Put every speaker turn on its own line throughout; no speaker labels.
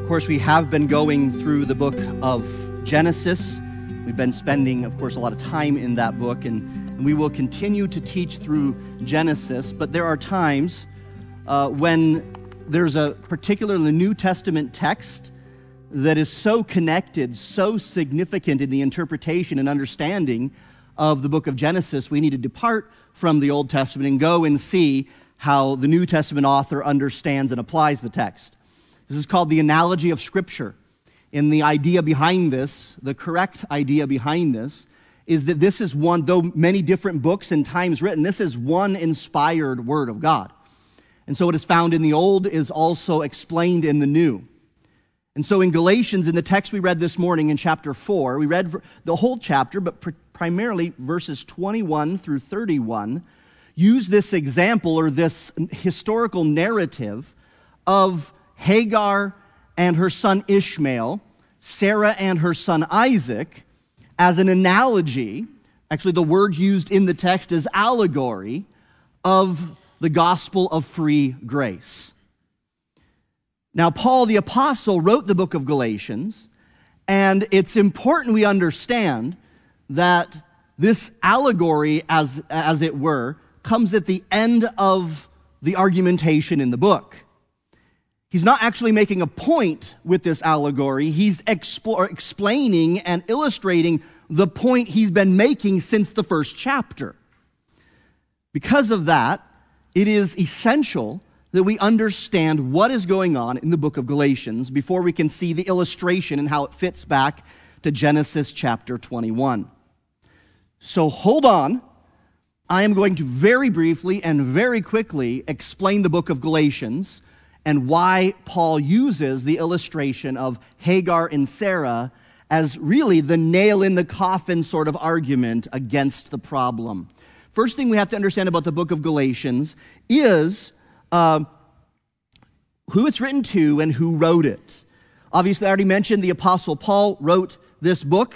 course, we have been going through the book of Genesis. We've been spending, of course, a lot of time in that book, and we will continue to teach through Genesis. But there are times when there's a particular New Testament text that is so connected, so significant in the interpretation and understanding of the book of Genesis, we need to depart from the Old Testament and go and see how the New Testament author understands and applies the text. This is called the analogy of Scripture. And the idea behind this, the correct idea behind this, is that this is one, though many different books and times written, this is one inspired word of God. And so what is found in the Old is also explained in the New. And so in Galatians, in the text we read this morning in chapter 4, we read the whole chapter, but primarily verses 21 through 31, use this example or this historical narrative of Hagar and her son Ishmael, Sarah and her son Isaac, as an analogy. Actually, the word used in the text is allegory of the gospel of free grace. Now, Paul the Apostle wrote the book of Galatians, and it's important we understand that this allegory, as it were, comes at the end of the argumentation in the book. He's not actually making a point with this allegory. He's explaining and illustrating the point he's been making since the first chapter. Because of that, it is essential that we understand what is going on in the book of Galatians before we can see the illustration and how it fits back to Genesis chapter 21. So hold on. I am going to very briefly and very quickly explain the book of Galatians and why Paul uses the illustration of Hagar and Sarah as really the nail in the coffin sort of argument against the problem. First thing we have to understand about the book of Galatians is who it's written to and who wrote it. Obviously, I already mentioned the Apostle Paul wrote this book.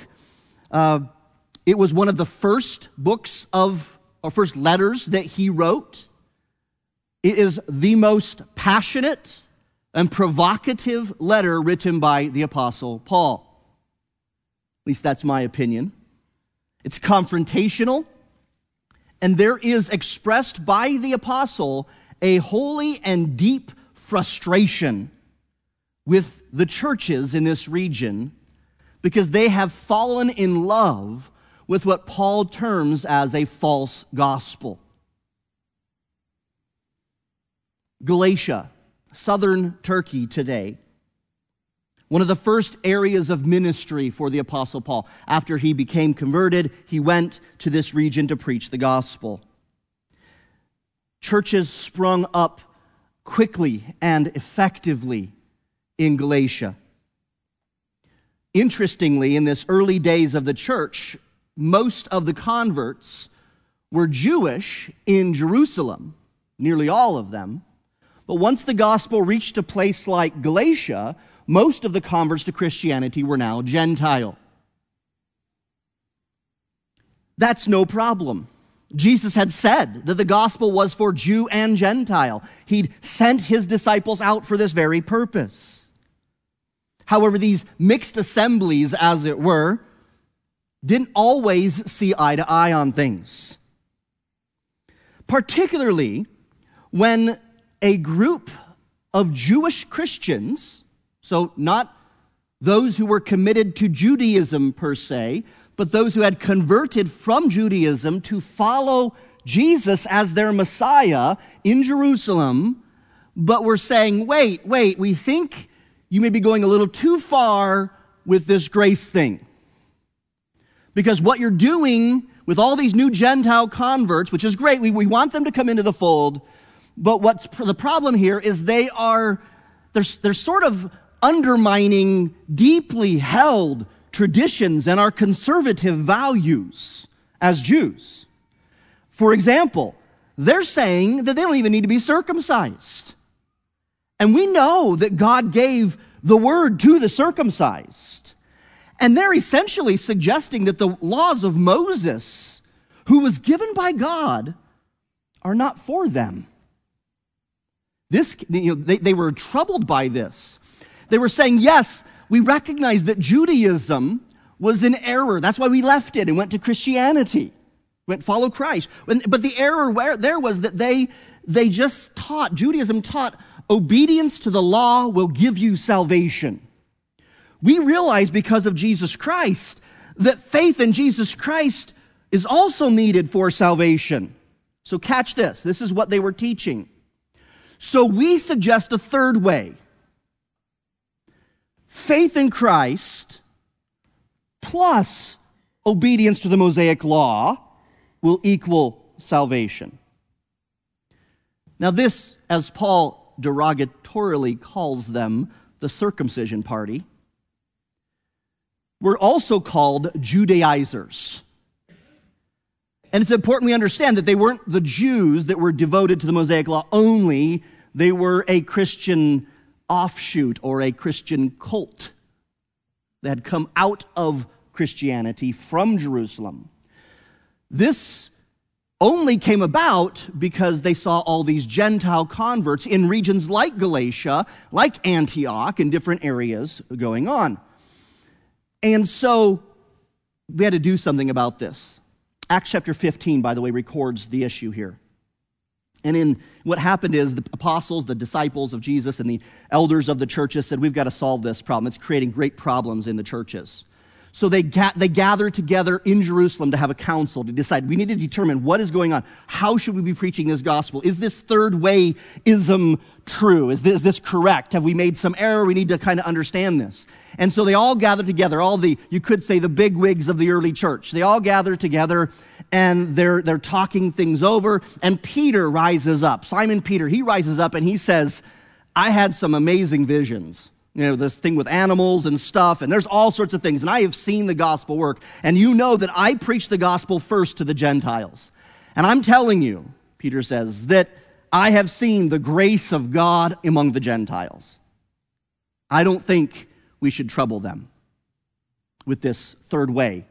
It was one of the first books or first letters that he wrote. It is the most passionate and provocative letter written by the Apostle Paul. At least that's my opinion. It's confrontational, and there is expressed by the apostle a holy and deep frustration with the churches in this region because they have fallen in love with what Paul terms as a false gospel. Galatia, southern Turkey today, one of the first areas of ministry for the Apostle Paul. After he became converted, he went to this region to preach the gospel. Churches sprung up quickly and effectively in Galatia. Interestingly, in this early days of the church, most of the converts were Jewish in Jerusalem, nearly all of them. But once the gospel reached a place like Galatia, most of the converts to Christianity were now Gentile. That's no problem. Jesus had said that the gospel was for Jew and Gentile. He'd sent his disciples out for this very purpose. However, these mixed assemblies, as it were, didn't always see eye to eye on things. Particularly when a group of Jewish Christians, so not those who were committed to Judaism per se, but those who had converted from Judaism to follow Jesus as their Messiah in Jerusalem, but were saying, wait, we think you may be going a little too far with this grace thing. Because what you're doing with all these new Gentile converts, which is great, we want them to come into the fold, but what's the problem here is they're sort of undermining deeply held traditions and our conservative values as Jews. For example, they're saying that they don't even need to be circumcised. And we know that God gave the word to the circumcised. And they're essentially suggesting that the laws of Moses, who was given by God, are not for them. They were troubled by this. They were saying, yes, we recognize that Judaism was in error. That's why we left it and went to Christianity, went follow Christ. But the error there was that they just taught, Judaism taught, obedience to the law will give you salvation. We realize because of Jesus Christ that faith in Jesus Christ is also needed for salvation. So catch this. This is what they were teaching. So we suggest a third way. Faith in Christ plus obedience to the Mosaic law will equal salvation. Now this, as Paul derogatorily calls them, the circumcision party, were also called Judaizers. And it's important we understand that they weren't the Jews that were devoted to the Mosaic law only. They were a Christian offshoot or a Christian cult that had come out of Christianity from Jerusalem. This only came about because they saw all these Gentile converts in regions like Galatia, like Antioch, in different areas going on. And so we had to do something about this. Acts chapter 15, by the way, records the issue here. And in what happened is the apostles, the disciples of Jesus, and the elders of the churches said, we've got to solve this problem. It's creating great problems in the churches. So they gathered together in Jerusalem to have a council to decide, we need to determine what is going on. How should we be preaching this gospel? Is this third way-ism true? Is this correct? Have we made some error? We need to kind of understand this. And so they all gathered together, you could say the bigwigs of the early church. They all gathered together and they're talking things over, and Peter rises up. Simon Peter, he rises up and he says, I had some amazing visions. This thing with animals and stuff, and there's all sorts of things, and I have seen the gospel work, and you know that I preach the gospel first to the Gentiles. And I'm telling you, Peter says, that I have seen the grace of God among the Gentiles. I don't think we should trouble them with this third way.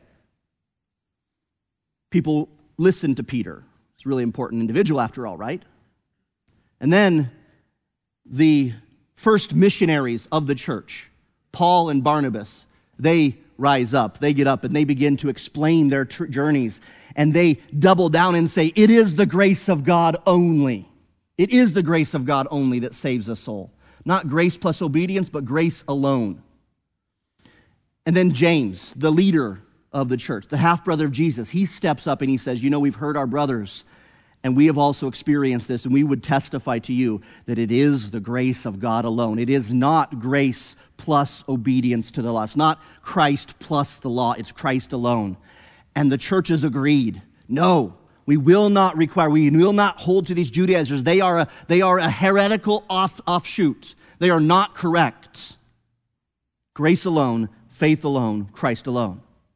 People listen to Peter. He's a really important individual after all, right? And then the first missionaries of the church, Paul and Barnabas, they rise up, they get up, and they begin to explain their journeys, and they double down and say, it is the grace of God only. It is the grace of God only that saves a soul. Not grace plus obedience, but grace alone. And then James, the leader of the church, the half-brother of Jesus, he steps up and he says, we've heard our brothers, and we have also experienced this, and we would testify to you that it is the grace of God alone. It is not grace plus obedience to the law. It's not Christ plus the law. It's Christ alone. And the churches agreed. No, we will not hold to these Judaizers. They are a heretical offshoot. They are not correct. Grace alone, faith alone, Christ alone.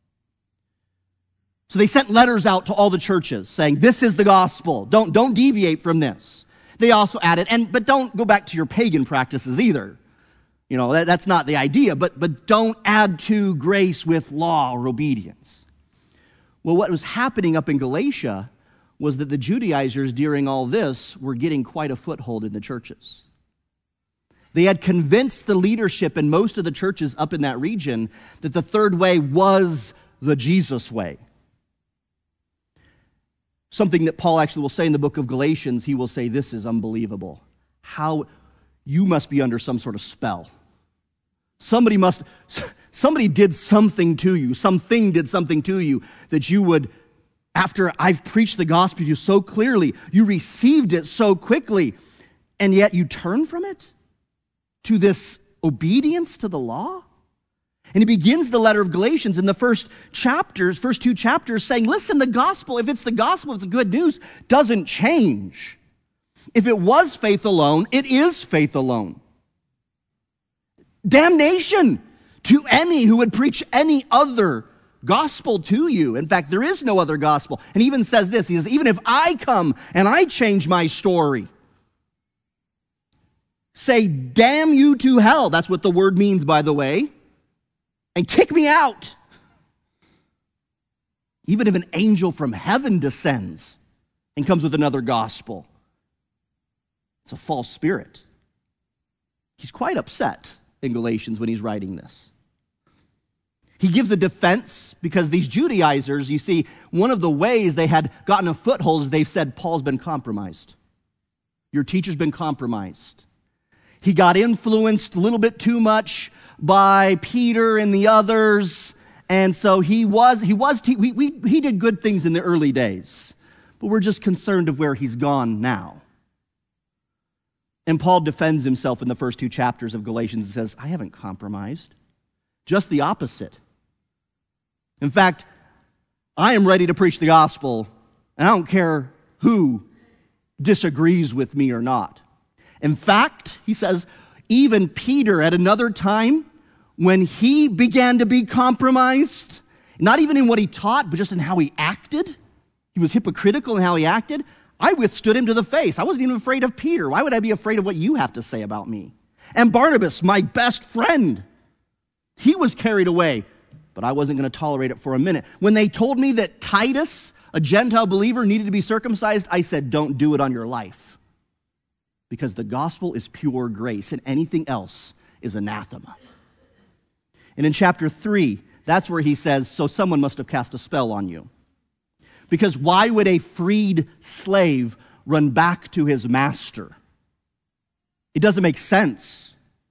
So they sent letters out to all the churches saying, this is the gospel. Don't deviate from this. They also added, but don't go back to your pagan practices either. That's not the idea, but don't add to grace with law or obedience. Well, what was happening up in Galatia was that the Judaizers during all this were getting quite a foothold in the churches. They had convinced the leadership in most of the churches up in that region that the third way was the Jesus way. Something that Paul actually will say in the book of Galatians, he will say, this is unbelievable. How you must be under some sort of spell. Somebody did something to you, something did something to you that you would, after I've preached the gospel to you so clearly, you received it so quickly, and yet you turn from it to this obedience to the law? And he begins the letter of Galatians in the first two chapters, saying, listen, the gospel, if it's the gospel, it's the good news, doesn't change. If it was faith alone, it is faith alone. Damnation to any who would preach any other gospel to you. In fact, there is no other gospel. And he even says this, he says, even if I come and I change my story, say, damn you to hell. That's what the word means, by the way. And kick me out. Even if an angel from heaven descends and comes with another gospel, it's a false spirit. He's quite upset. in Galatians when he's writing this. He gives a defense because these Judaizers, you see, one of the ways they had gotten a foothold is they've said, Paul's been compromised. Your teacher's been compromised. He got influenced a little bit too much by Peter and the others, and so he did good things in the early days, but we're just concerned of where he's gone now. And Paul defends himself in the first 2 chapters of Galatians and says, I haven't compromised. Just the opposite. In fact, I am ready to preach the gospel, and I don't care who disagrees with me or not. In fact, he says, even Peter at another time, when he began to be compromised, not even in what he taught, but just in how he acted, he was hypocritical in how he acted, I withstood him to the face. I wasn't even afraid of Peter. Why would I be afraid of what you have to say about me? And Barnabas, my best friend, he was carried away, but I wasn't going to tolerate it for a minute. When they told me that Titus, a Gentile believer, needed to be circumcised, I said, don't do it on your life. Because the gospel is pure grace, and anything else is anathema. And in chapter 3, that's where he says, so someone must have cast a spell on you. Because why would a freed slave run back to his master? It doesn't make sense.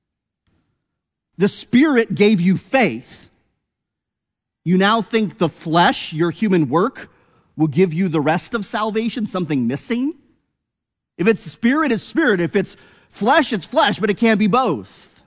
The Spirit gave you faith. You now think the flesh, your human work, will give you the rest of salvation, something missing? If it's spirit, it's spirit. If it's flesh, it's flesh, but it can't be both.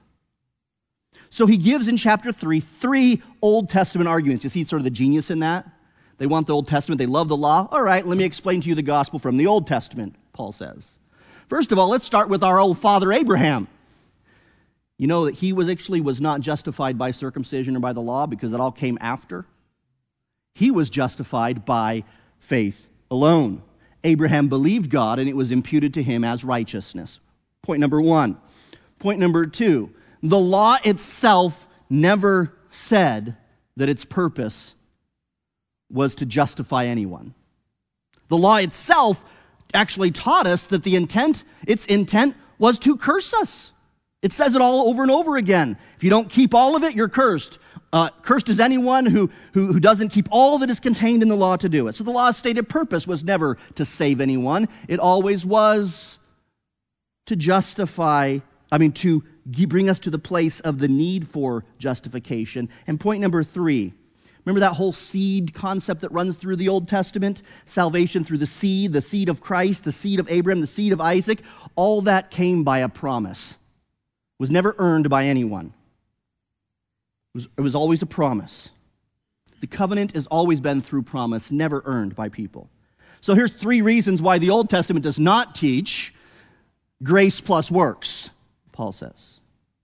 So he gives in chapter 3 Old Testament arguments. You see sort of the genius in that? They want the Old Testament. They love the law. All right, let me explain to you the gospel from the Old Testament, Paul says. First of all, let's start with our old father Abraham. You know that he was not justified by circumcision or by the law because it all came after. He was justified by faith alone. Abraham believed God and it was imputed to him as righteousness. Point number 1. Point number 2. The law itself never said that its purpose was to justify anyone. The law itself actually taught us that its intent was to curse us. It says it all over and over again. If you don't keep all of it, you're cursed. Cursed is anyone who doesn't keep all that is contained in the law to do it. So the law's stated purpose was never to save anyone. It always was to to bring us to the place of the need for justification. And point number 3, remember that whole seed concept that runs through the Old Testament? Salvation through the seed of Christ, the seed of Abraham, the seed of Isaac. All that came by a promise. It was never earned by anyone. It was always a promise. The covenant has always been through promise, never earned by people. So here's 3 reasons why the Old Testament does not teach grace plus works, Paul says.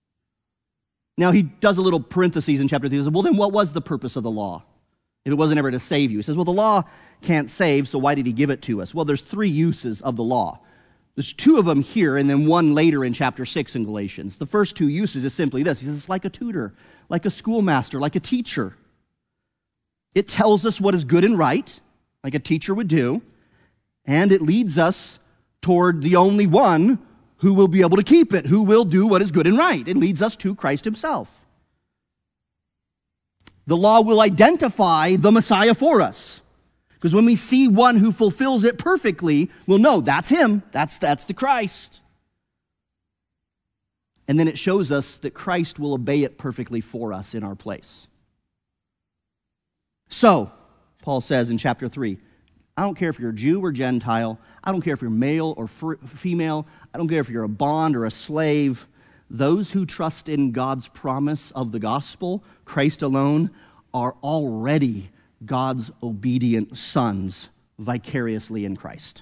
Now he does a little parenthesis in chapter 3. He says, well, then what was the purpose of the law if it wasn't ever to save you? He says, well, the law can't save, so why did he give it to us? Well, there's 3 uses of the law. There's 2 of them here and then 1 later in chapter 6 in Galatians. The first 2 uses is simply this. He says it's like a tutor, like a schoolmaster, like a teacher. It tells us what is good and right, like a teacher would do, and it leads us toward the only one who will be able to keep it, who will do what is good and right. It leads us to Christ himself. The law will identify the Messiah for us. Because when we see one who fulfills it perfectly, we'll know that's him. That's the Christ. And then it shows us that Christ will obey it perfectly for us in our place. So, Paul says in chapter 3, I don't care if you're a Jew or Gentile. I don't care if you're male or female. I don't care if you're a bond or a slave. Those who trust in God's promise of the gospel, Christ alone, are already God's obedient sons vicariously in Christ.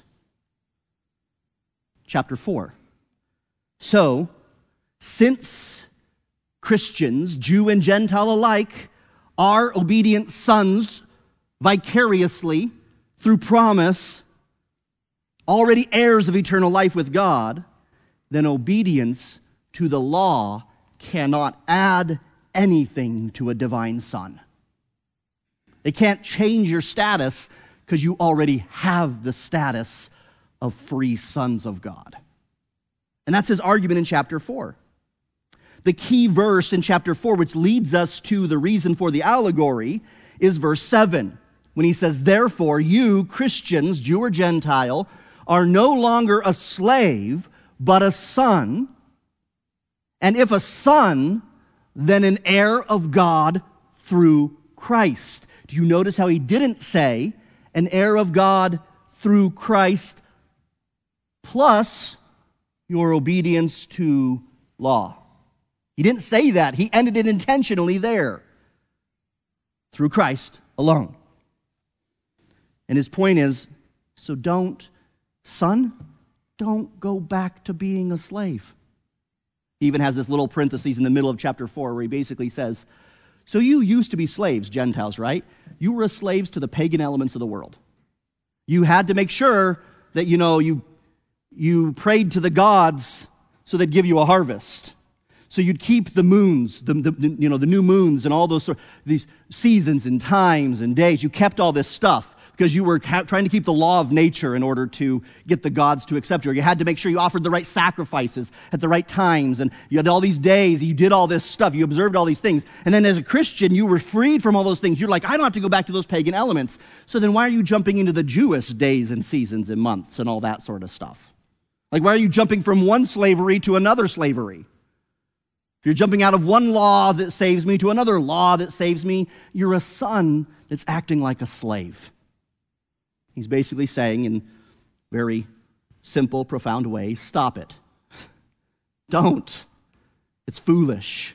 Chapter 4. So, since Christians, Jew and Gentile alike, are obedient sons vicariously through promise, already heirs of eternal life with God, then obedience to the law cannot add anything to a divine son. It can't change your status because you already have the status of free sons of God. And that's his argument in chapter 4. The key verse in chapter 4, which leads us to the reason for the allegory, is verse 7, when he says, "Therefore you, Christians, Jew or Gentile, are no longer a slave, but a son. And if a son, then an heir of God through Christ." Do you notice how he didn't say an heir of God through Christ plus your obedience to law? He didn't say that. He ended it intentionally there. Through Christ alone. And his point is, so don't go back to being a slave. He even has this little parenthesis in the middle of chapter 4 where he basically says, so you used to be slaves, Gentiles, right? You were slaves to the pagan elements of the world. You had to make sure that, you prayed to the gods so they'd give you a harvest. So you'd keep the moons, the new moons and all these seasons and times and days. You kept all this stuff because you were trying to keep the law of nature in order to get the gods to accept you. You had to make sure you offered the right sacrifices at the right times, and you had all these days, you did all this stuff, you observed all these things. And then as a Christian, you were freed from all those things. You're like, I don't have to go back to those pagan elements. So then why are you jumping into the Jewish days and seasons and months and all that sort of stuff? Like, why are you jumping from one slavery to another slavery? If you're jumping out of one law that saves me to another law that saves me, you're a son that's acting like a slave. He's basically saying in very simple, profound way, stop it. Don't. It's foolish.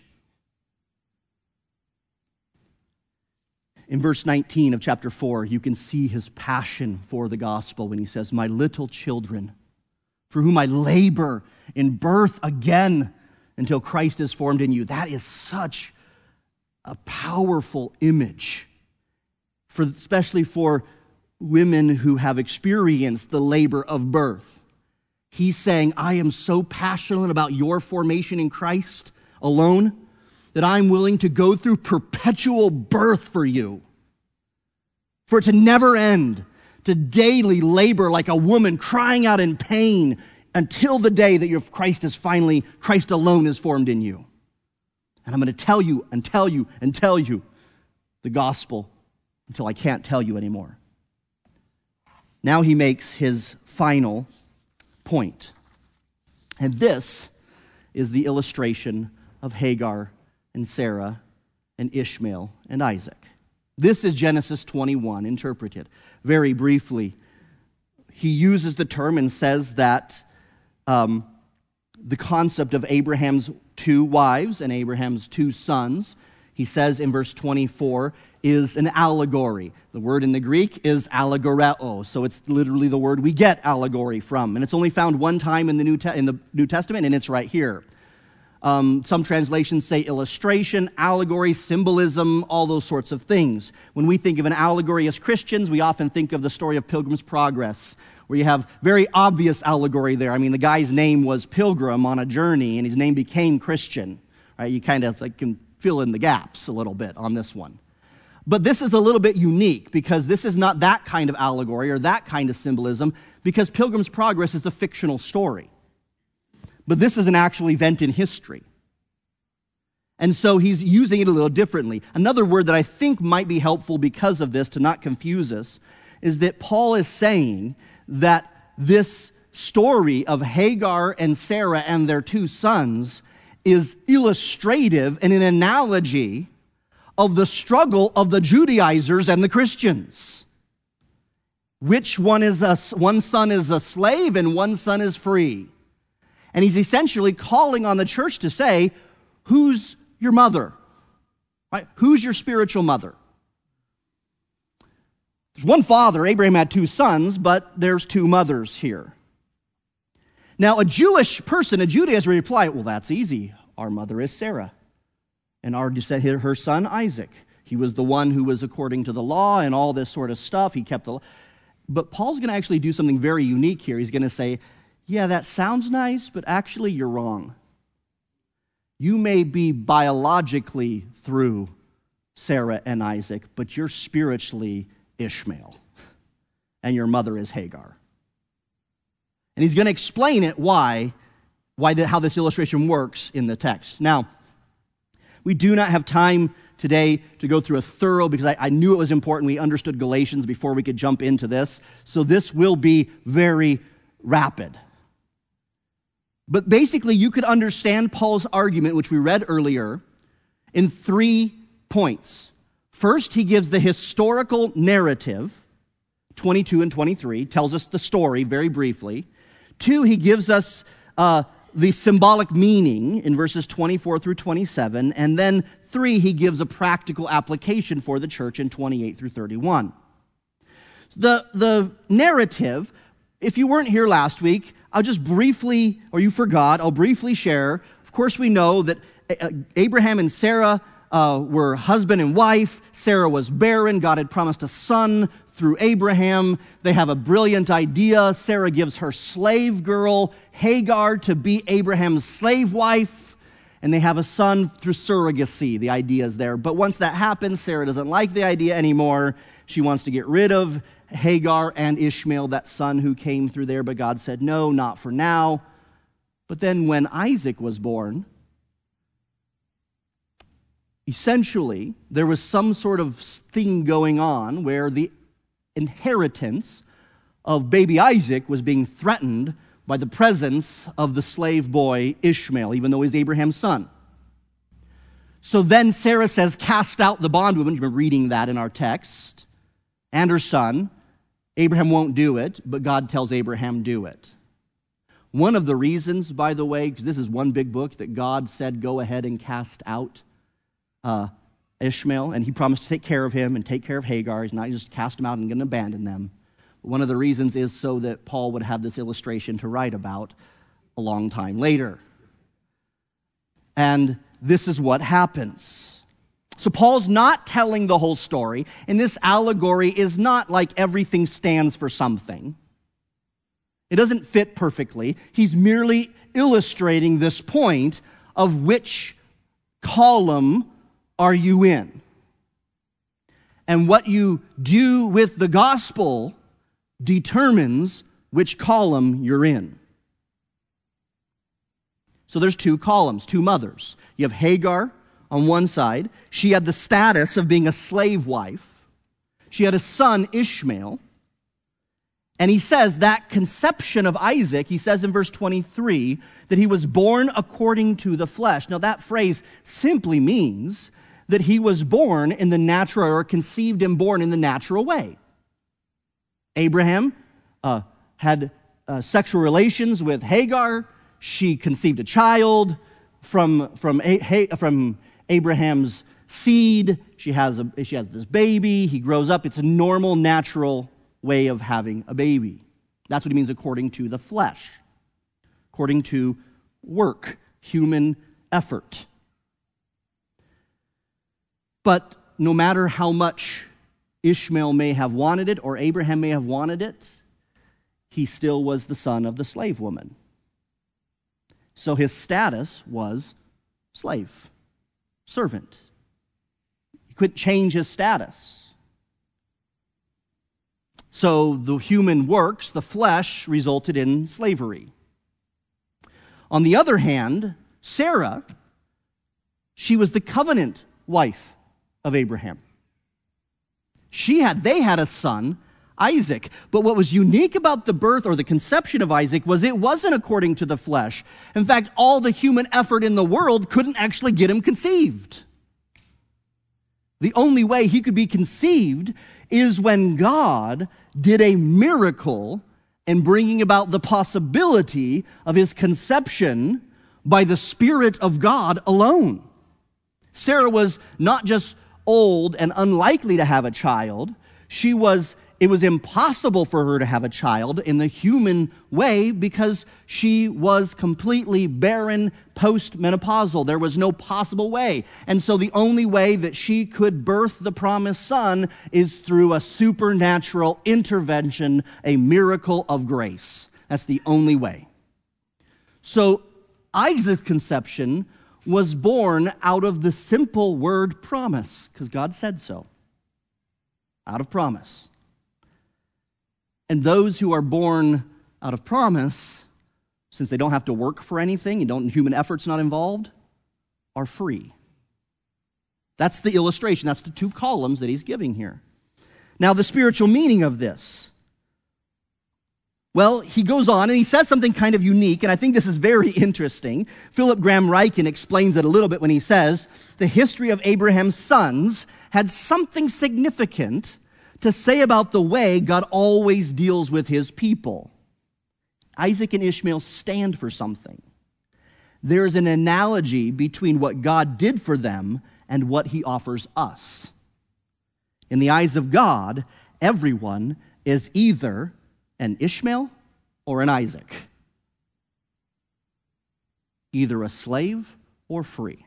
In verse 19 of chapter 4, you can see his passion for the gospel when he says, "My little children, for whom I labor in birth again until Christ is formed in you." That is such a powerful image, especially for women who have experienced the labor of birth. He's saying, I am so passionate about your formation in Christ alone that I'm willing to go through perpetual birth for you, for it to never end, to daily labor like a woman crying out in pain until the day that Christ alone is formed in you. And I'm going to tell you and tell you and tell you the gospel until I can't tell you anymore. Now he makes his final point. And this is the illustration of Hagar and Sarah and Ishmael and Isaac. This is Genesis 21 interpreted. Very briefly, he uses the term and says that the concept of Abraham's 2 wives and Abraham's 2 sons, he says in verse 24, is an allegory. The word in the Greek is allegoreo, so it's literally the word we get allegory from. And it's only found one time in the New Testament, and it's right here. Some translations say illustration, allegory, symbolism, all those sorts of things. When we think of an allegory as Christians, we often think of the story of Pilgrim's Progress, where you have very obvious allegory there. I mean, the guy's name was Pilgrim on a journey, and his name became Christian. Right? You kind of can fill in the gaps a little bit on this one. But this is a little bit unique because this is not that kind of allegory or that kind of symbolism, because Pilgrim's Progress is a fictional story. But this is an actual event in history. And so he's using it a little differently. Another word that I think might be helpful because of this, to not confuse us, is that Paul is saying that this story of Hagar and Sarah and their 2 sons is illustrative and an analogy of the struggle of the Judaizers and the Christians. Which one son is a slave and one son is free. And he's essentially calling on the church to say, who's your mother? Right? Who's your spiritual mother? There's one father. Abraham had 2 sons, but there's 2 mothers here. Now, a Jewish person, a Judaizer, would reply, well, that's easy. Our mother is Sarah. And her son, Isaac. He was the one who was according to the law and all this sort of stuff. He kept the law. But Paul's going to actually do something very unique here. He's going to say, yeah, that sounds nice, but actually you're wrong. You may be biologically through Sarah and Isaac, but you're spiritually Ishmael. And your mother is Hagar. And he's going to explain it how this illustration works in the text. Now, We do not have time today to go through a thorough, because I knew it was important. We understood Galatians before we could jump into this. So this will be very rapid. But basically, you could understand Paul's argument, which we read earlier, in 3 points. First, he gives the historical narrative, 22 and 23, tells us the story very briefly. 2, he gives us the symbolic meaning in verses 24 through 27. And then 3, he gives a practical application for the church in 28 through 31. The narrative, if you weren't here last week, I'll just briefly, or you forgot, I'll briefly share. Of course, we know that Abraham and Sarah were husband and wife. Sarah was barren. God had promised a son through Abraham. They have a brilliant idea. Sarah gives her slave girl, Hagar, to be Abraham's slave wife. And they have a son through surrogacy. The idea is there. But once that happens, Sarah doesn't like the idea anymore. She wants to get rid of Hagar and Ishmael, that son who came through there. But God said, no, not for now. But then when Isaac was born, essentially, there was some sort of thing going on where the inheritance of baby Isaac was being threatened by the presence of the slave boy Ishmael, even though he's Abraham's son. So then Sarah says, cast out the bondwoman. You've been reading that in our text. And her son. Abraham won't do it, but God tells Abraham, do it. One of the reasons, by the way, because this is one big book, that God said, go ahead and cast out Ishmael, and he promised to take care of him and take care of Hagar. He's not just cast them out and going to abandon them. But one of the reasons is so that Paul would have this illustration to write about a long time later. And this is what happens. So Paul's not telling the whole story, and this allegory is not like everything stands for something. It doesn't fit perfectly. He's merely illustrating this point of which column are you in? And what you do with the gospel determines which column you're in. So there's 2 columns, 2 mothers. You have Hagar on one side. She had the status of being a slave wife. She had a son, Ishmael. And he says that conception of Isaac, he says in verse 23, that he was born according to the flesh. Now that phrase simply means that he was born in the natural, or conceived and born in the natural way. Abraham had sexual relations with Hagar. She conceived a child from Abraham's seed. She has this baby. He grows up. It's a normal, natural way of having a baby. That's what he means according to the flesh, according to work, human effort. But no matter how much Ishmael may have wanted it, or Abraham may have wanted it, he still was the son of the slave woman. So his status was slave, servant. He couldn't change his status. So the human works, the flesh, resulted in slavery. On the other hand, Sarah, she was the covenant wife of Abraham. They had a son, Isaac. But what was unique about the birth or the conception of Isaac was it wasn't according to the flesh. In fact, all the human effort in the world couldn't actually get him conceived. The only way he could be conceived is when God did a miracle in bringing about the possibility of his conception by the Spirit of God alone. Sarah was not just old and unlikely to have a child. It was impossible for her to have a child in the human way because she was completely barren, post-menopausal. There was no possible way. And so the only way that she could birth the promised son is through a supernatural intervention, a miracle of grace. That's the only way. So Isaac's conception was born out of the simple word promise, because God said so. Out of promise. And those who are born out of promise, since they don't have to work for anything, human effort's not involved, are free. That's the illustration. That's the two columns that he's giving here. Now, the spiritual meaning of this. Well, he goes on and he says something kind of unique, and I think this is very interesting. Philip Graham Ryken explains it a little bit when he says, the history of Abraham's sons had something significant to say about the way God always deals with his people. Isaac and Ishmael stand for something. There's an analogy between what God did for them and what he offers us. In the eyes of God, everyone is either an Ishmael or an Isaac. Either a slave or free.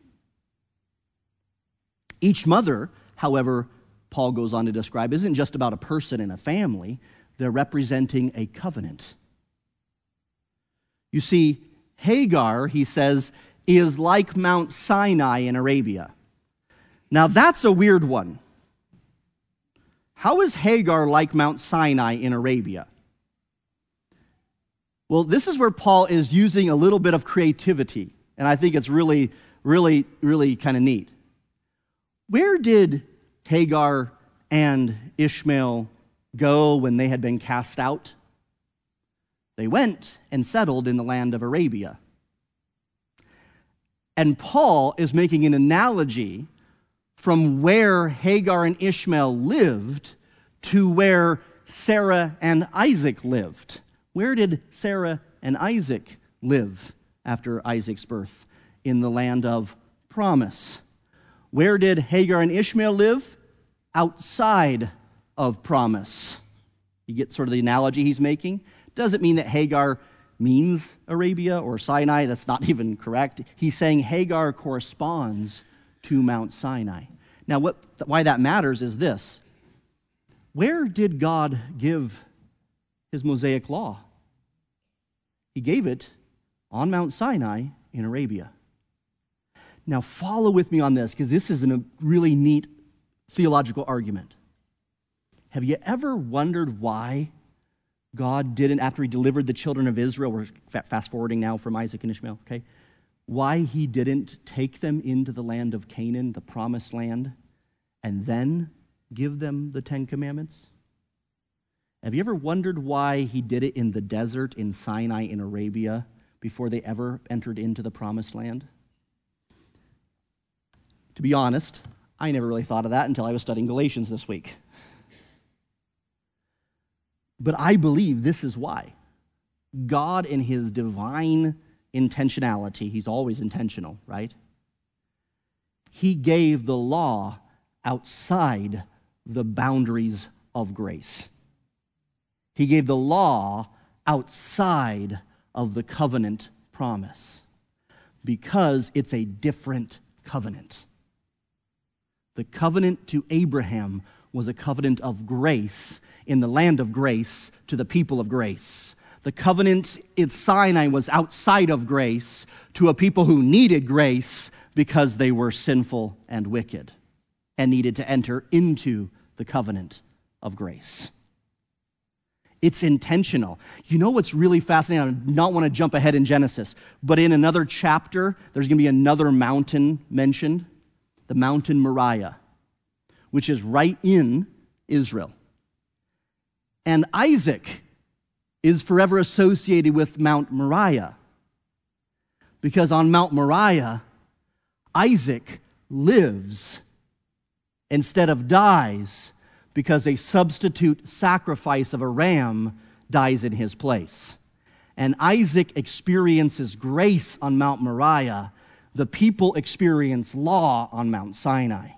Each mother, however, Paul goes on to describe, isn't just about a person and a family. They're representing a covenant. You see, Hagar, he says, is like Mount Sinai in Arabia. Now, that's a weird one. How is Hagar like Mount Sinai in Arabia? Well, this is where Paul is using a little bit of creativity, and I think it's really, really, really kind of neat. Where did Hagar and Ishmael go when they had been cast out? They went and settled in the land of Arabia. And Paul is making an analogy from where Hagar and Ishmael lived to where Sarah and Isaac lived. Where did Sarah and Isaac live after Isaac's birth? In the land of promise. Where did Hagar and Ishmael live? Outside of promise. You get sort of the analogy he's making? Doesn't mean that Hagar means Arabia or Sinai. That's not even correct. He's saying Hagar corresponds to Mount Sinai. Now, why that matters is this. Where did God give his Mosaic law? He gave it on Mount Sinai in Arabia. Now, follow with me on this, because this is a really neat theological argument. Have you ever wondered why God didn't, after he delivered the children of Israel, we're fast forwarding now from Isaac and Ishmael, okay? Why he didn't take them into the land of Canaan, the promised land, and then give them the Ten Commandments? Have you ever wondered why he did it in the desert in Sinai in Arabia before they ever entered into the promised land? To be honest, I never really thought of that until I was studying Galatians this week. But I believe this is why. God, in his divine intentionality, he's always intentional, right? He gave the law outside the boundaries of grace. He gave the law outside of the covenant promise because it's a different covenant. The covenant to Abraham was a covenant of grace in the land of grace to the people of grace. The covenant at Sinai was outside of grace to a people who needed grace because they were sinful and wicked and needed to enter into the covenant of grace. It's intentional. You know what's really fascinating? I do not want to jump ahead in Genesis, but in another chapter, there's going to be another mountain mentioned, the mountain Moriah, which is right in Israel. And Isaac is forever associated with Mount Moriah, because on Mount Moriah, Isaac lives instead of dies, because a substitute sacrifice of a ram dies in his place. And Isaac experiences grace on Mount Moriah. The people experience law on Mount Sinai.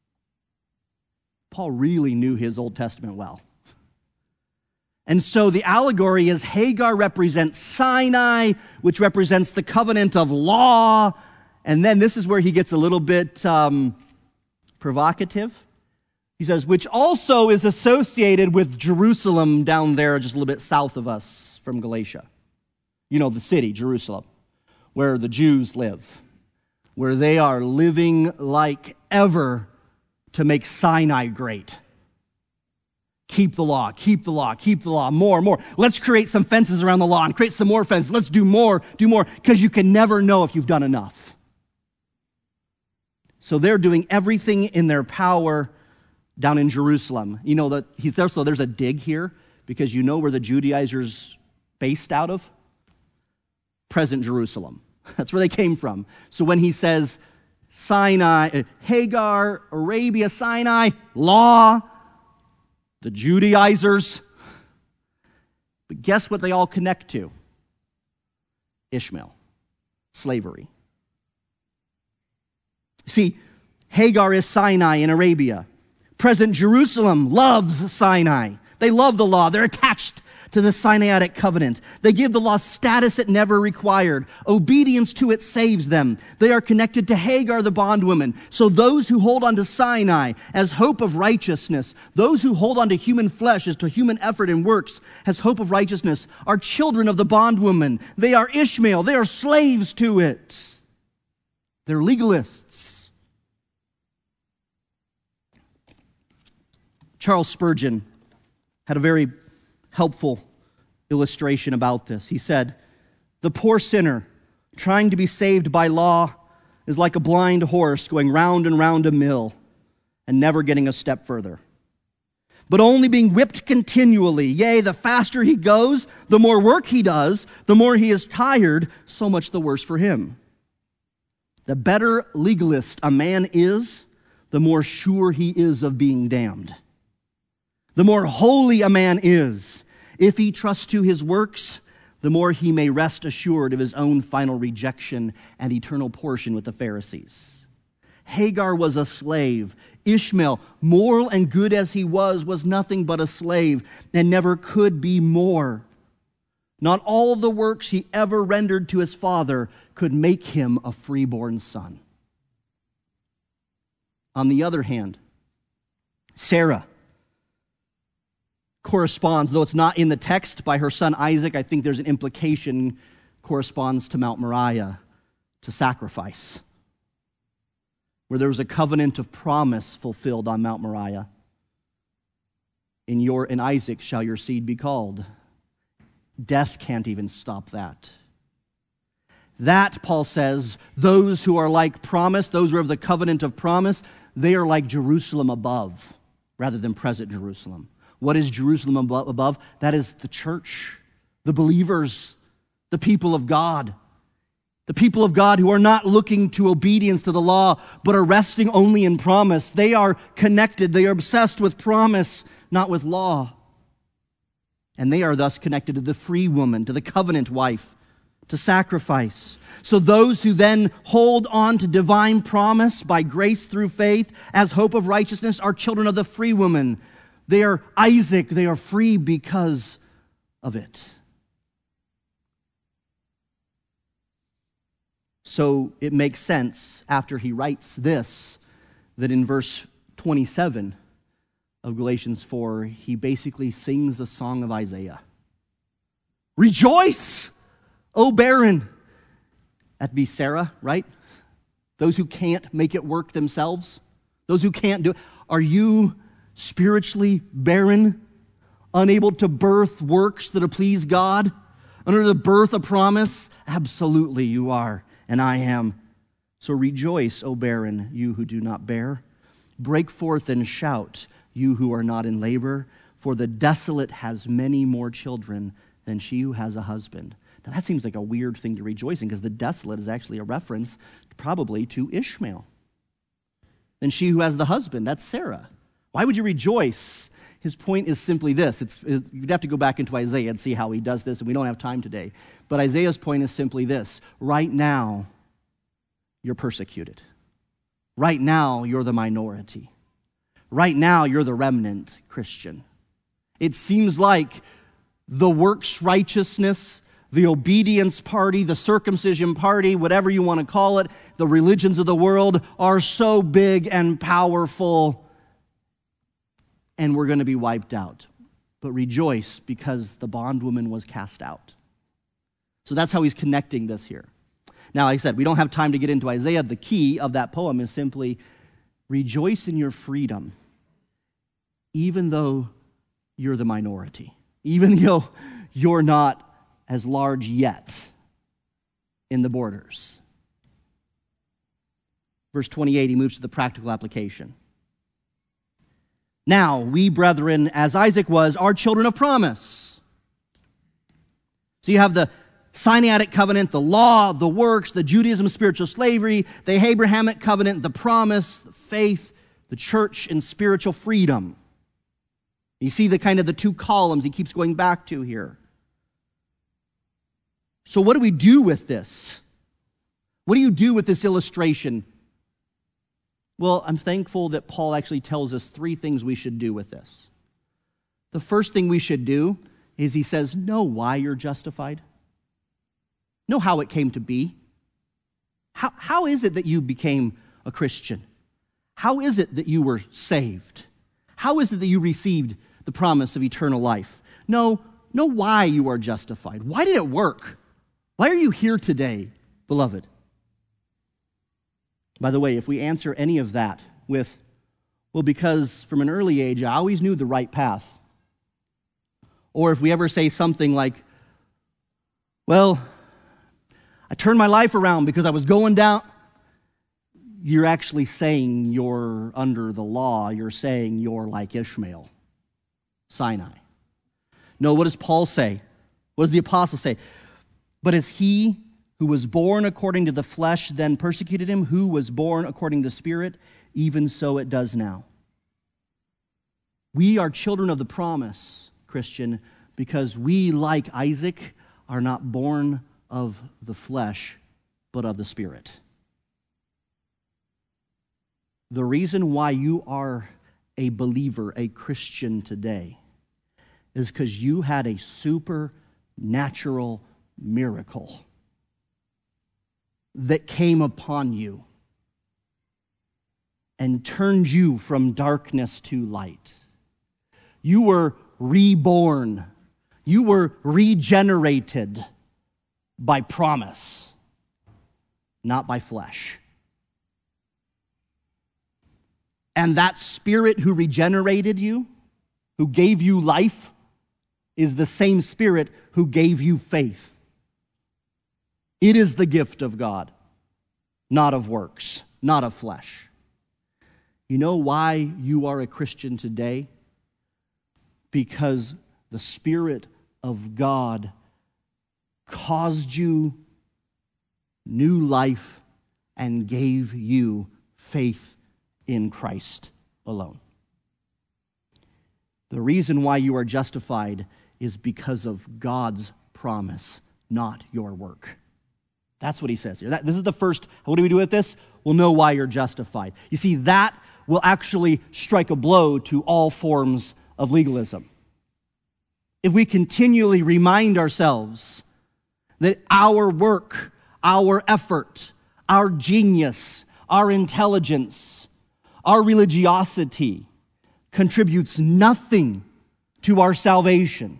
Paul really knew his Old Testament well. And so the allegory is Hagar represents Sinai, which represents the covenant of law. And then this is where he gets a little bit provocative. He says, which also is associated with Jerusalem down there just a little bit south of us from Galatia. You know, the city, Jerusalem, where the Jews live, where they are living like ever to make Sinai great. Keep the law, keep the law, keep the law, more and more. Let's create some fences around the law and create some more fences. Let's do more, because you can never know if you've done enough. So they're doing everything in their power down in Jerusalem. You know that he's there, so there's a dig here, because you know where the Judaizers based out of? Present Jerusalem. That's where they came from. So when he says Sinai, Hagar, Arabia, Sinai, law, the Judaizers. But guess what they all connect to? Ishmael, slavery. See, Hagar is Sinai in Arabia. Present Jerusalem loves Sinai. They love the law. They're attached to the Sinaitic covenant. They give the law status it never required. Obedience to it saves them. They are connected to Hagar, the bondwoman. So those who hold on to Sinai as hope of righteousness, those who hold on to human flesh as to human effort and works as hope of righteousness, are children of the bondwoman. They are Ishmael. They are slaves to it. They're legalists. Charles Spurgeon had a very helpful illustration about this. He said, "The poor sinner trying to be saved by law is like a blind horse going round and round a mill and never getting a step further, but only being whipped continually. Yea, the faster he goes, the more work he does, the more he is tired, so much the worse for him. The better legalist a man is, the more sure he is of being damned. The more holy a man is, if he trusts to his works, the more he may rest assured of his own final rejection and eternal portion with the Pharisees." Hagar was a slave. Ishmael, moral and good as he was nothing but a slave and never could be more. Not all the works he ever rendered to his father could make him a freeborn son. On the other hand, Sarah corresponds, though it's not in the text, by her son Isaac. I think there's an implication, corresponds to Mount Moriah, to sacrifice, where there was a covenant of promise fulfilled on Mount Moriah. In Isaac shall your seed be called. Death can't even stop that. That, Paul says, those who are like promise, those who are of the covenant of promise, they are like Jerusalem above, rather than present Jerusalem. What is Jerusalem above? That is the church, the believers, the people of God. The people of God who are not looking to obedience to the law, but are resting only in promise. They are connected. They are obsessed with promise, not with law. And they are thus connected to the free woman, to the covenant wife, to sacrifice. So those who then hold on to divine promise by grace through faith as hope of righteousness are children of the free woman. They are Isaac. They are free because of it. So it makes sense after he writes this that in verse 27 of Galatians 4, he basically sings a song of Isaiah. Rejoice, O barren. That'd be Sarah, right? Those who can't make it work themselves. Those who can't do it. Are you spiritually barren, unable to birth works that please God, unable to birth a promise? Absolutely you are, and I am. So rejoice, O barren, you who do not bear. Break forth and shout, you who are not in labor, for the desolate has many more children than she who has a husband. Now that seems like a weird thing to rejoice in, because the desolate is actually a reference probably to Ishmael. And she who has the husband, that's Sarah. Why would you rejoice? His point is simply this. You'd have to go back into Isaiah and see how he does this, and we don't have time today. But Isaiah's point is simply this. Right now, you're persecuted. Right now, you're the minority. Right now, you're the remnant Christian. It seems like the works righteousness, the obedience party, the circumcision party, whatever you want to call it, the religions of the world are so big and powerful, and we're going to be wiped out. But rejoice, because the bondwoman was cast out. So that's how he's connecting this here. Now, like I said, we don't have time to get into Isaiah. The key of that poem is simply rejoice in your freedom, even though you're the minority, even though you're not as large yet in the borders. Verse 28, he moves to the practical application. Now, we, brethren, as Isaac was, are children of promise. So you have the Sinaitic covenant, the law, the works, the Judaism, spiritual slavery, the Abrahamic covenant, the promise, the faith, the church, and spiritual freedom. You see the two columns he keeps going back to here. So what do we do with this? What do you do with this illustration? Well, I'm thankful that Paul actually tells us three things we should do with this. The first thing we should do is he says, know why you're justified. Know how it came to be. How is it that you became a Christian? How is it that you were saved? How is it that you received the promise of eternal life? Know why you are justified. Why did it work? Why are you here today, beloved? By the way, if we answer any of that with, well, because from an early age I always knew the right path, or if we ever say something like, well, I turned my life around because I was going down, you're actually saying you're under the law. You're saying you're like Ishmael, Sinai. No, what does Paul say? What does the apostle say? But as he who was born according to the flesh then persecuted him, who was born according to the Spirit, even so it does now. We are children of the promise, Christian, because we, like Isaac, are not born of the flesh, but of the Spirit. The reason why you are a believer, a Christian today, is because you had a supernatural miracle that came upon you and turned you from darkness to light. You were reborn. You were regenerated by promise, not by flesh. And that Spirit who regenerated you, who gave you life, is the same Spirit who gave you faith. It is the gift of God, not of works, not of flesh. You know why you are a Christian today? Because the Spirit of God caused you new life and gave you faith in Christ alone. The reason why you are justified is because of God's promise, not your work. That's what he says here. This is the first. What do we do with this? We'll know why you're justified. You see, that will actually strike a blow to all forms of legalism. If we continually remind ourselves that our work, our effort, our genius, our intelligence, our religiosity contributes nothing to our salvation,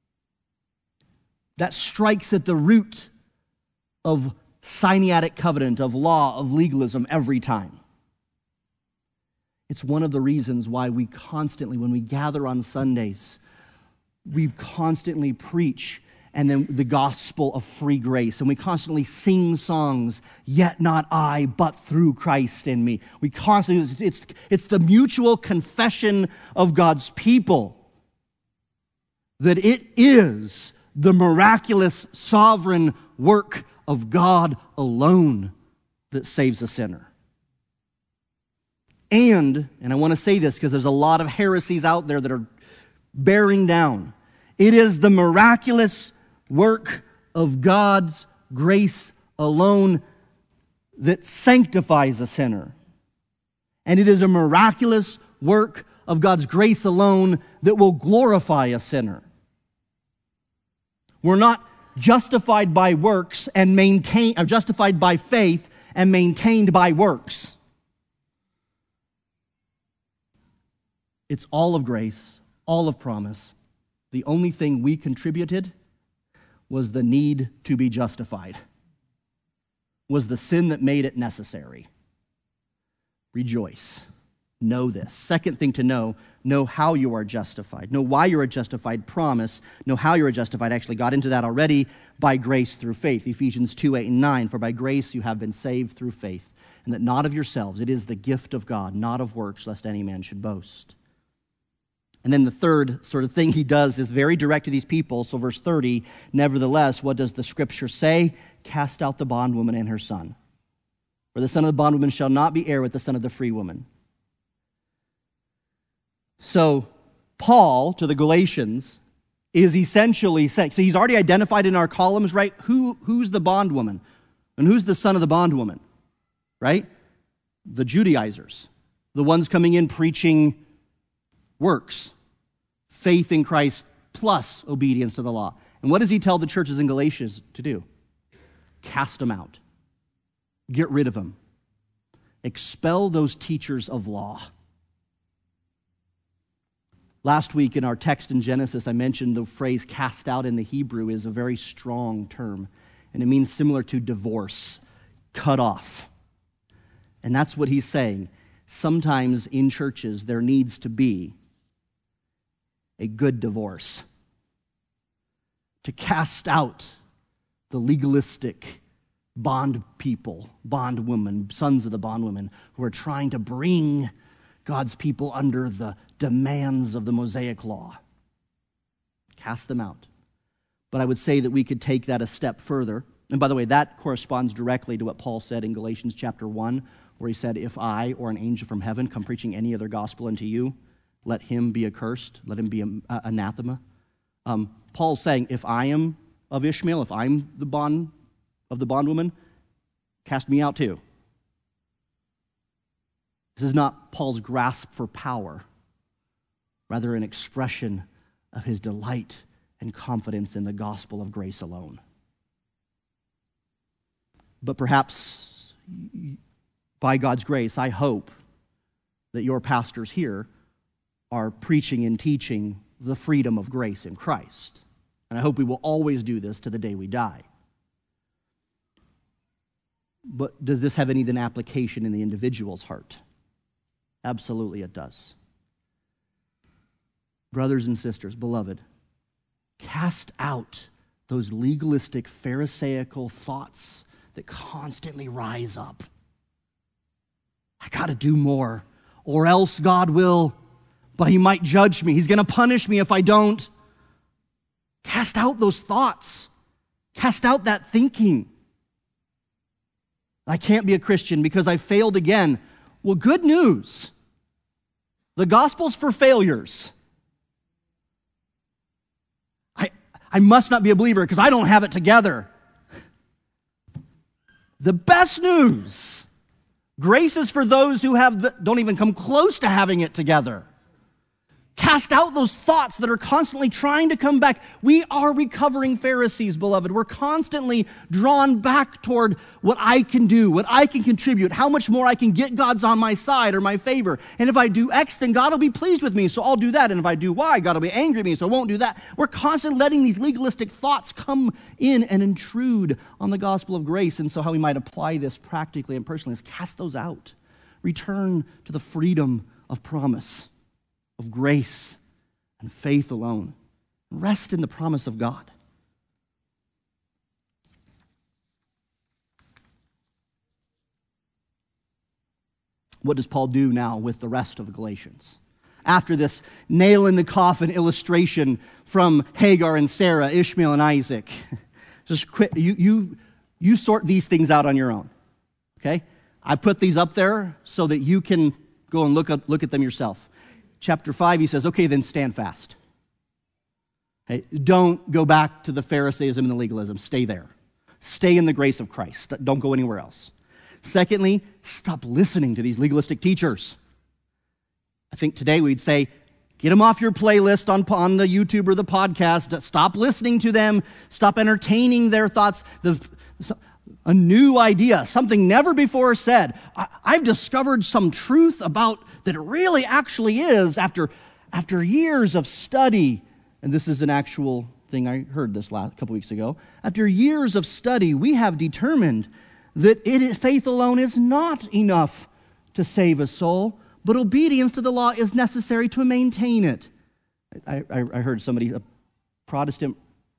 that strikes at the root of Sinaitic covenant, of law, of legalism every time. It's one of the reasons why we constantly, when we gather on Sundays, we constantly preach and then the gospel of free grace. And we constantly sing songs, yet not I, but through Christ in me. We constantly, it's the mutual confession of God's people that it is the miraculous, sovereign work of God alone that saves a sinner. And I want to say this because there's a lot of heresies out there that are bearing down. It is the miraculous work of God's grace alone that sanctifies a sinner. And it is a miraculous work of God's grace alone that will glorify a sinner. We're not justified by works and justified by faith and maintained by works. It's all of grace, all of promise. The only thing we contributed was the need to be justified, was the sin that made it necessary. Rejoice. Know this. Second thing to know how you are justified. Know why you are justified, promise. Know how you are justified. Actually got into that already, by grace through faith. Ephesians 2:8 and 9. For by grace you have been saved through faith. and that not of yourselves. It is the gift of God, not of works, lest any man should boast. And then the third sort of thing he does is very direct to these people. So verse 30, nevertheless, what does the scripture say? Cast out the bondwoman and her son. For the son of the bondwoman shall not be heir with the son of the free woman. So Paul, to the Galatians, is essentially saying, so he's already identified in our columns, right? Who's the bondwoman? And who's the son of the bondwoman? Right? The Judaizers. The ones coming in preaching works. Faith in Christ plus obedience to the law. And what does he tell the churches in Galatia to do? Cast them out. Get rid of them. Expel those teachers of law. Last week in our text in Genesis, I mentioned the phrase cast out in the Hebrew is a very strong term. And it means similar to divorce, cut off. And that's what he's saying. Sometimes in churches there needs to be a good divorce. To cast out the legalistic bond people, bondwomen, sons of the bondwomen, who are trying to bring God's people under the demands of the Mosaic law. Cast them out. But I would say that we could take that a step further. And by the way, that corresponds directly to what Paul said in Galatians chapter 1, where he said, if I or an angel from heaven come preaching any other gospel unto you, let him be accursed, let him be anathema. Paul's saying, if I am of Ishmael, if I'm the bond of the bondwoman, cast me out too. This is not Paul's grasp for power, rather an expression of his delight and confidence in the gospel of grace alone. But perhaps by God's grace, I hope that your pastors here are preaching and teaching the freedom of grace in Christ. And I hope we will always do this to the day we die. But does this have any then application in the individual's heart? Absolutely it does. Brothers and sisters, beloved, cast out those legalistic, pharisaical thoughts that constantly rise up. I got to do more, or else God will, but he might judge me. He's going to punish me if I don't. Cast out those thoughts. Cast out that thinking. I can't be a Christian because I failed again. Well, good news. The gospel's for failures. I must not be a believer because I don't have it together. The best news. Grace is for those who don't even come close to having it together. Cast out those thoughts that are constantly trying to come back. We are recovering Pharisees, beloved. We're constantly drawn back toward what I can do, what I can contribute, how much more I can get God's on my side or my favor. And if I do X, then God will be pleased with me, so I'll do that. And if I do Y, God will be angry at me, so I won't do that. We're constantly letting these legalistic thoughts come in and intrude on the gospel of grace. And so how we might apply this practically and personally is cast those out. Return to the freedom of promise, of grace and faith alone. Rest in the promise of God. What does Paul do now with the rest of the Galatians? After this nail in the coffin illustration from Hagar and Sarah, Ishmael and Isaac, just quit. You sort these things out on your own. Okay? I put these up there so that you can go and look at them yourself. Chapter 5, he says, okay, then stand fast. Okay? Don't go back to the Pharisaism and the legalism. Stay there. Stay in the grace of Christ. Don't go anywhere else. Secondly, stop listening to these legalistic teachers. I think today we'd say, get them off your playlist on the YouTube or the podcast. Stop listening to them. Stop entertaining their thoughts. A new idea, something never before said. I've discovered some truth about that it really actually is after years of study. And this is an actual thing I heard this couple weeks ago. After years of study, we have determined that faith alone is not enough to save a soul, but obedience to the law is necessary to maintain it. I heard a Protestant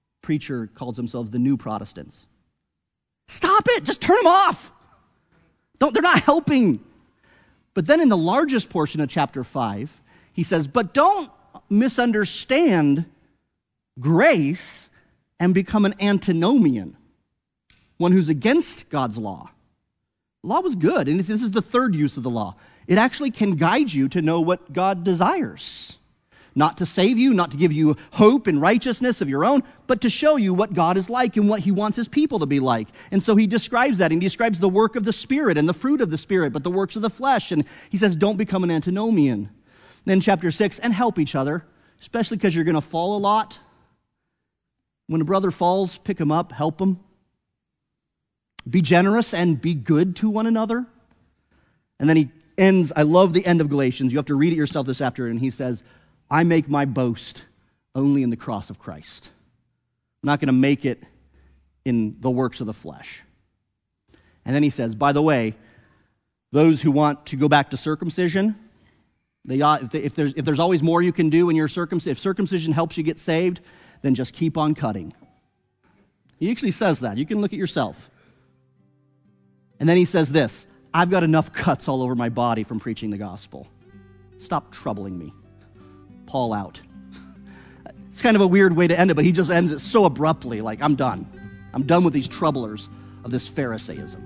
preacher calls themselves the New Protestants. Stop it! Just turn them off! They're not helping. But then in the largest portion of chapter 5, he says, but don't misunderstand grace and become an antinomian, one who's against God's law. Law was good, and this is the third use of the law. It actually can guide you to know what God desires. Not to save you, not to give you hope and righteousness of your own, but to show you what God is like and what he wants his people to be like. And so he describes that, and he describes the work of the Spirit and the fruit of the Spirit, but the works of the flesh. And he says, don't become an antinomian. Then chapter 6, and help each other, especially because you're going to fall a lot. When a brother falls, pick him up, help him. Be generous and be good to one another. And then he ends, I love the end of Galatians. You have to read it yourself this afternoon. He says, I make my boast only in the cross of Christ. I'm not going to make it in the works of the flesh. And then he says, by the way, those who want to go back to circumcision, if there's always more you can do in your circumcision, if circumcision helps you get saved, then just keep on cutting. He actually says that. You can look at yourself. And then he says this, I've got enough cuts all over my body from preaching the gospel. Stop troubling me. Paul out. It's kind of a weird way to end it, but he just ends it so abruptly, like, I'm done. I'm done with these troublers of this Pharisaism.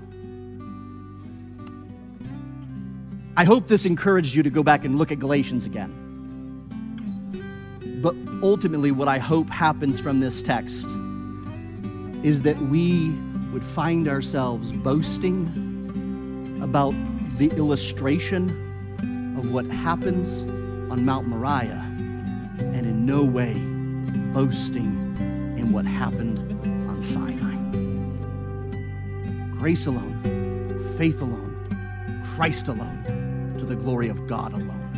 I hope this encouraged you to go back and look at Galatians again. But ultimately, what I hope happens from this text is that we would find ourselves boasting about the illustration of what happens on Mount Moriah, and in no way boasting in what happened on Sinai. Grace alone, faith alone, Christ alone, to the glory of God alone.